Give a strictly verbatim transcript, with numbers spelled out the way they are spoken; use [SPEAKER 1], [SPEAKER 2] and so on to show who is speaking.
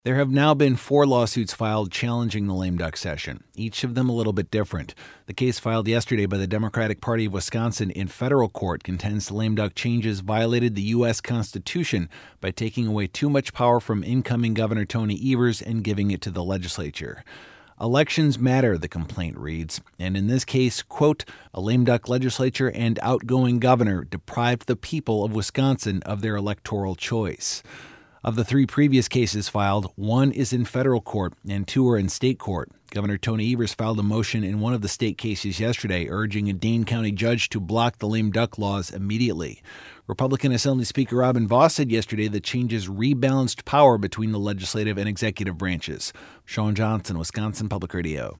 [SPEAKER 1] There have now been four lawsuits filed challenging the lame duck session, each of them a little bit different. The case filed yesterday by the Democratic Party of Wisconsin in federal court contends the lame duck changes violated the U S Constitution by taking away too much power from incoming Governor Tony Evers and giving it to the legislature. Elections matter, the complaint reads, and in this case, quote, a lame duck legislature and outgoing governor deprived the people of Wisconsin of their electoral choice. Of the three previous cases filed, one is in federal court and two are in state court. Governor Tony Evers filed a motion in one of the state cases yesterday urging a Dane County judge to block the lame duck laws immediately. Republican Assembly Speaker Robin Vos said yesterday the changes rebalanced power between the legislative and executive branches. Sean Johnson, Wisconsin Public Radio.